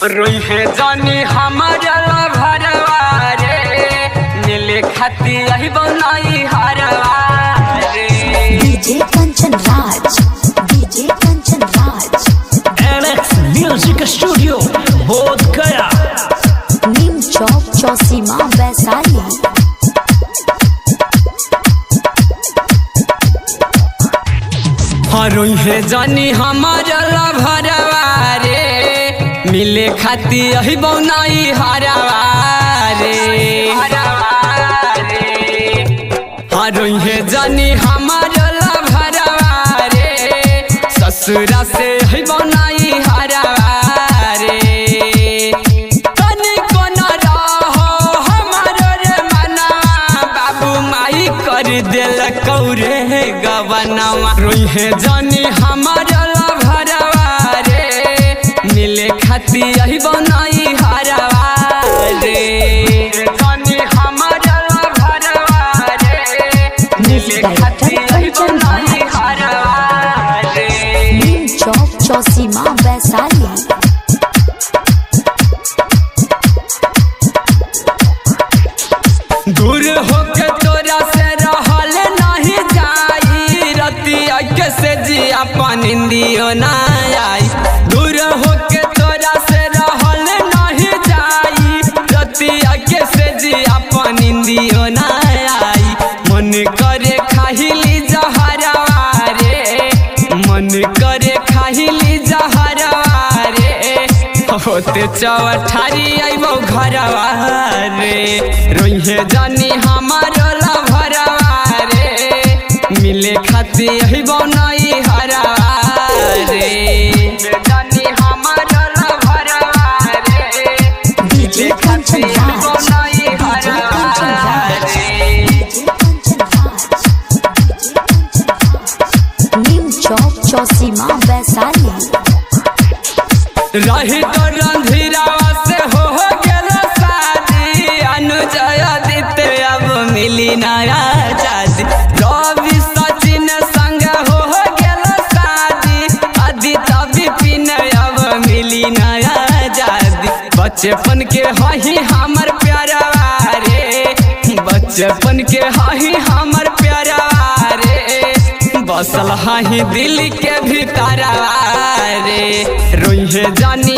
रोई है जानी हमारा भरवा रे मिले खाती यही बनाई हरवा रे। DJ Kanchan Raj, DJ Kanchan Raj, Alex music studio Bodh Gaya, नीम चौक चौसीमा वैशाली। रोई है जानी हमारा भरवा रे मिले खाती यही बनाई हरवा रे। रोई है जानी हमारा भरवा रे ससुरा से यही बनाई हरवा रे। तनिको न रहो हमारो रे मना बाबू माई कर दिल कौरे गवनवा। रोई है जानी हमारा भरवा रे मिले खाती यही बनाई हरवा रे। जानी हमारा भरवा रे मिले खाती यही बनाई हरवा रे। नीम चौक चौसीमा वैशाली। दूर होके तोरा से रहल नहीं जाई रतिया के से जिया पनिंदियो ना आई। दूर होके तोरा से रहल नहीं जाई रतिया के से जिया पनिंदियो ना आई। मन करे खाहिली जहरवा रे, मन करे खाहिली जहरवा रे। होते चौठारी आइबो घरवा रे। रोई है जानी हमारो भरवा रे मिले खाती यही बनाई हरवा रे। जानी हमारो भरवा रे डीजे कंचन राज, बनाई डीजे हरवा कंचन राज, रे। DJ Kanchan Raj, DJ Kanchan Raj. नीम चौक चौसीमा वैशाली। रही तो रंधीरावा से हो गेल शादी अनुजय दिते अब मिली नया जादी। रवि सचिन संग हो गेल शादी आदित्य विपिन अब मिली नया जादी। बचपन के हही हमर प्यारवा रे, बचपन के हही हमर प्यारवा रे। बसल हही दिल के भीतरवा रे। रोई है जानी